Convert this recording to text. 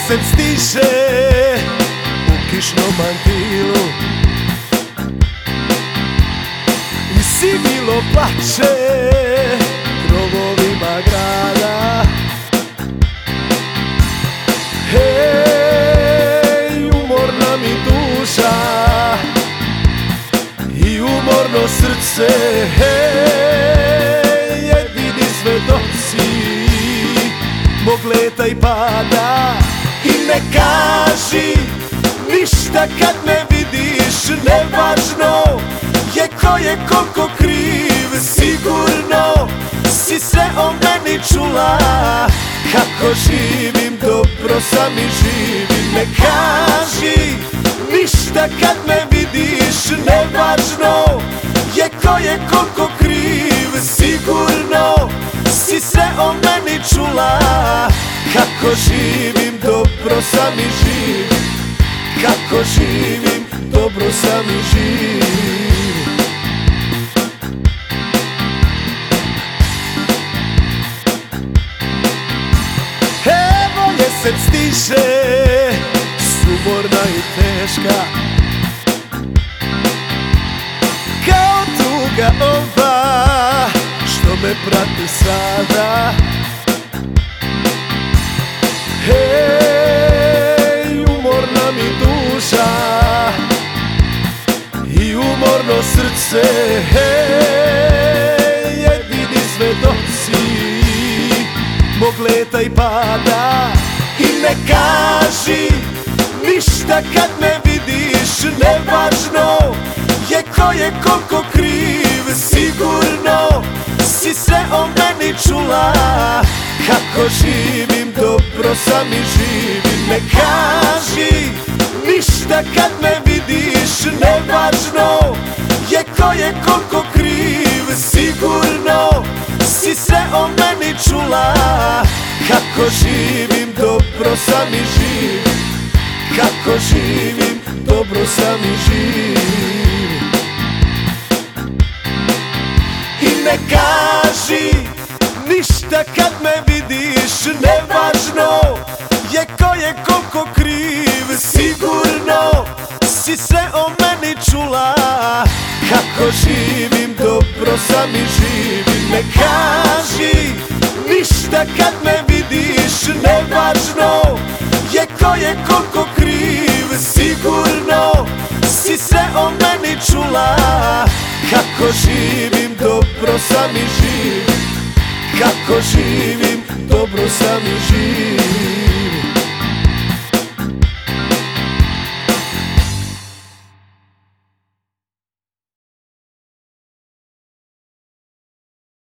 jesen stiže u kišnom mantilu i sivilo plače krovovima grada. Hej, umorna mi duša i umorno srce, hej, jedini svedoci mog leta i pada. I ne kaži ništa kad me vidiš, nevažno je ko je koliko kriv, sigurno si sve o meni čula. Kako živim, dobro sam i živim. Ne kaži ništa kad me vidiš, nevažno je ko je koliko kriv, sigurno si sve o meni čula. Kako živim, dobro sam i živim. Kako živim, dobro sam i živim. Evo jesen stiže, sumorna i teška, kao tuga ova što me prati sada. Hej, umorna mi duša i umorno srce, hej, jedini svedoci mog leta i pada. I ne kaži ništa kad me vidiš, nevažno je ko je koliko kriv, sigurno si sve o meni čula. Kako živim, dobro sam i živim. Ne kaži ništa kad me vidiš, nevažno je ko je koliko kriv, sigurno si sve o meni čula. Kako živim, dobro sam i živim. Kako živim, dobro sam i živim. I ne kaži ništa kad me vidiš, nevažno je ko je koliko kriv, sigurno si sve o meni čula. Kako živim, dobro sam i živim. Ne kaži ništa kad me vidiš, nevažno je ko je koliko kriv, sigurno si sve o meni čula. Kako živim, dobro sam i živim. Kako živim, dobro sam i živim.